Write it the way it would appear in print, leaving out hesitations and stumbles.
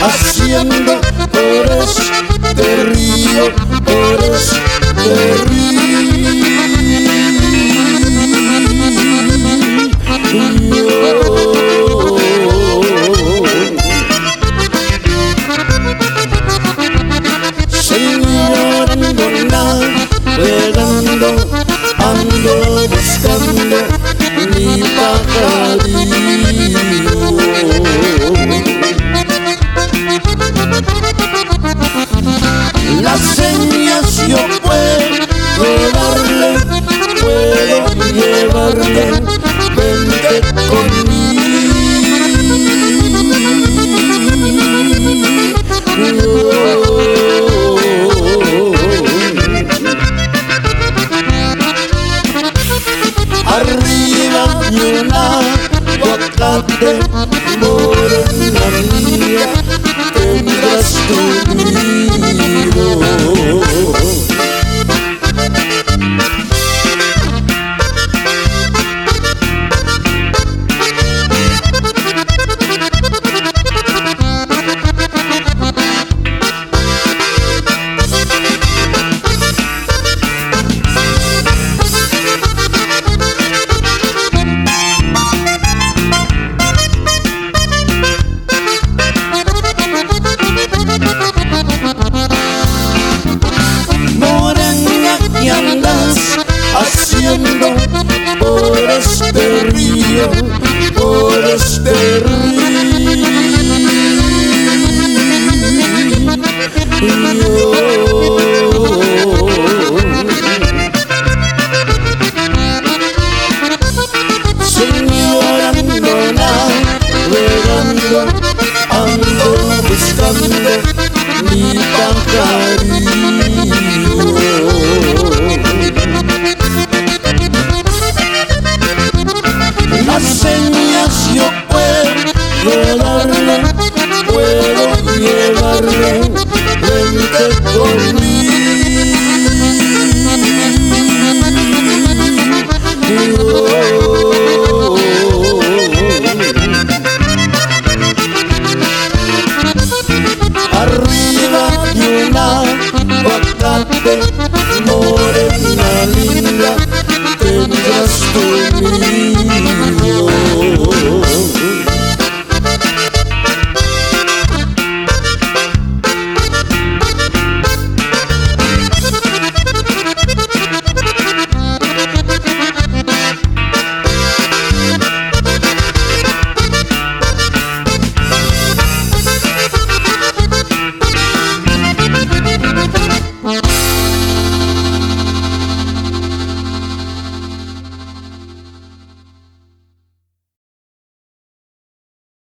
haciendo por este río, por este Señor, ando navegando, ando buscando mi pajarillo. Las señas yo puedo darle, puedo llevarle, vente conmigo. Arriba de un aguacate, morena mía, tendrás tu nido. ¿Qué andas haciendo por este río, por este río? Señor, ando navegando, ando buscando mi pajarillo. Las señas yo puedo darle, puedo llevarle, vente conmigo. Arriba de un aguacate, morena linda, tendrás tu nido.